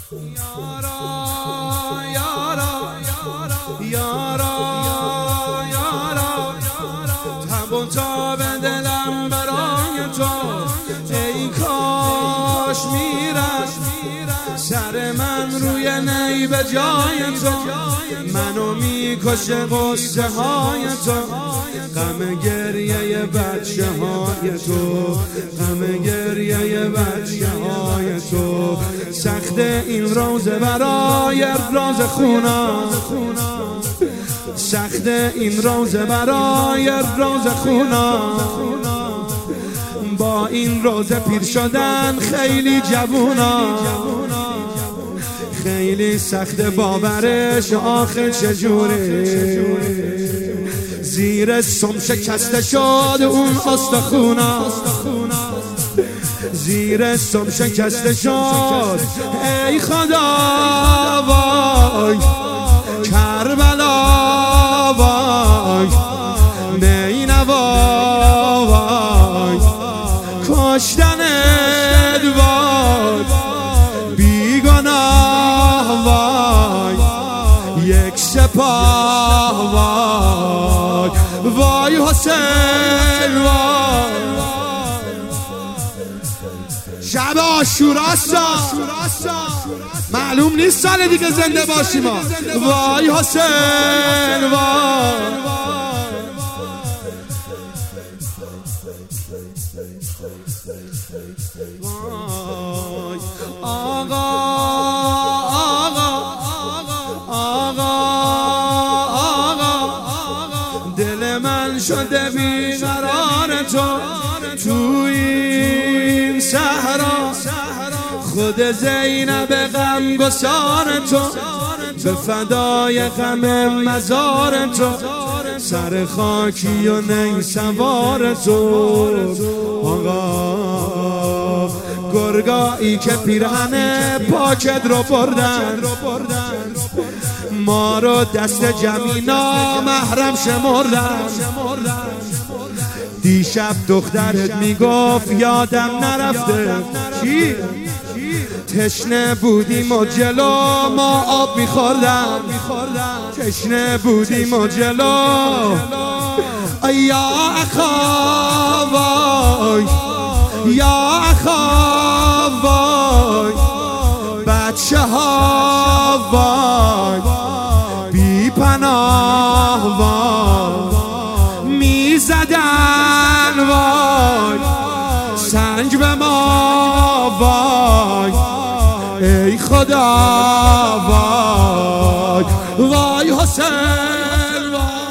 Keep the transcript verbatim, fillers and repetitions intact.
یارا یارا یارا یارا تب و تاب دلم برای تو، ای کاش میرفت سر من روی نی به جای تو، منو میکشه قصه های تو، غم گریه بچه های تو، غم گریه بچه های تو. سخت این روزه برای راز خونا، سخت این روزه برای راز خونا، با این روزه پیر شدن خیلی جوونا، خیلی سخت باورش آخه چجوره، زیر سم شکسته شد اون استخونا، زیر سم شکسته شد ای خدا وای کربلا وای نینوا وای کشتن ادوارد بیگناه وای یک سپاه وای وای حسین وای. شب عاشوراست، معلوم نیست سال دیگه زنده باشیم. وای حسین وای. وای آقا آقا آقا آقا دل من شده بیقرار تو، تو این صحرا خود زینب غم گسار تو، به فدای غم مزار تو، سر خاکی و نی سوار تو. آقا گرگایی که پیرهن پاکت رو بردن، ما رو دست جمینا محرم شمردن، دیشب دخترت میگفت یادم نرفته چی؟ تشنه بودیم و جلو ما آب میخوردم، تشنه بودیم و جلو یا اخا وای یا اخا وای بچه ها وای بی پناه وای میزدن وای سنگ به ما وای ای خدا وای وای حسین وای.